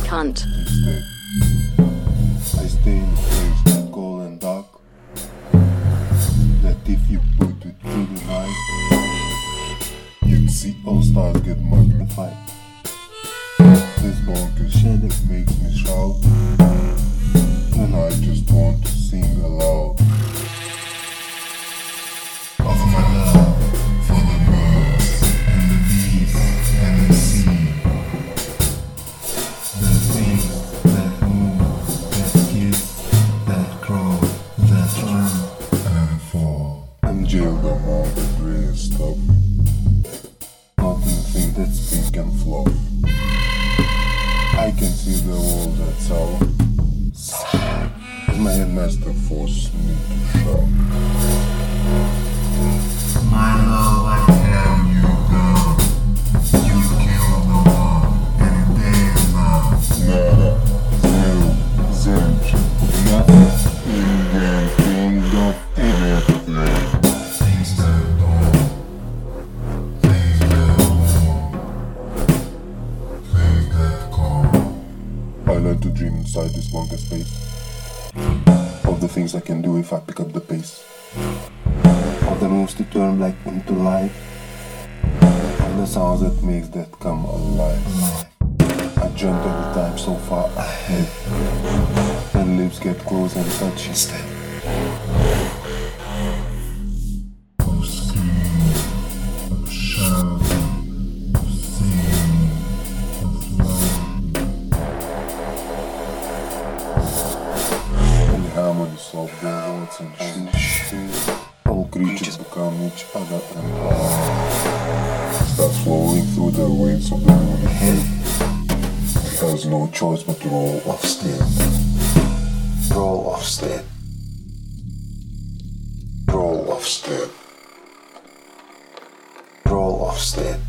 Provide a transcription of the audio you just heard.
cunt. Instead, I stay in a place that cold and dark, that if you put it through the night, you'd see all stars get magnified. This bonkers shit that makes me shout, and I just want to sing aloud. Of my love for the birds and the bees and the sea, the things that move, that kiss, that crawl, that run and fall, and jail them all the gray stuff, not in the thing that speak and flow. I can see the world that's sour, as my headmaster forces me to shout. My love, I have you down. You killed the one, and there's none. Nada, zero, zilch, nothing. Even king of everything. Things that don't, things that won't, things that come. I learned to dream inside this longer space of the things I can do if I pick up the pace. Of the moves to turn black into light, and the sounds that makes that come alive. I jumped every time so far ahead, and lips get close and touch instead. Of scream, of shouting, of singing, of love, and the harmonies of the words and shoes. All creatures become each other and all starts flowing through the waves of the moon ahead. It has no choice but to roll off stead. Roll off stead. Roll off stead. Roll off stead.